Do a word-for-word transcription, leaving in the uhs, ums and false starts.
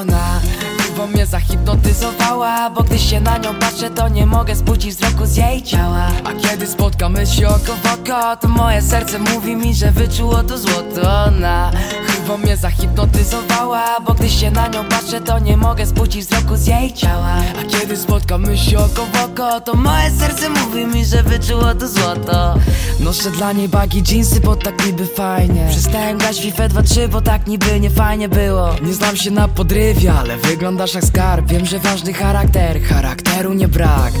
Ona chyba mnie zahipnotyzowała, bo gdy się na nią patrzę, to nie mogę spuścić wzroku z jej ciała. A kiedy spotkamy się oko w oko, to moje serce mówi mi, że wyczuło to złoto. Ona chyba mnie zahipnotyzowała, bo gdy się na nią patrzę, to nie mogę spuścić wzroku z jej ciała. A kiedy spotkamy się oko w oko, to moje serce mówi mi, że wyczuło to złoto. Noszę dla niej bagi dżinsy, bo tak niby fajnie. Przestałem grać FIFA dwa trzy, bo tak niby nie fajnie było. Nie znam się na podrywie, ale wyglądasz jak skarb. Wiem, że ważny charakter, charakteru nie brak.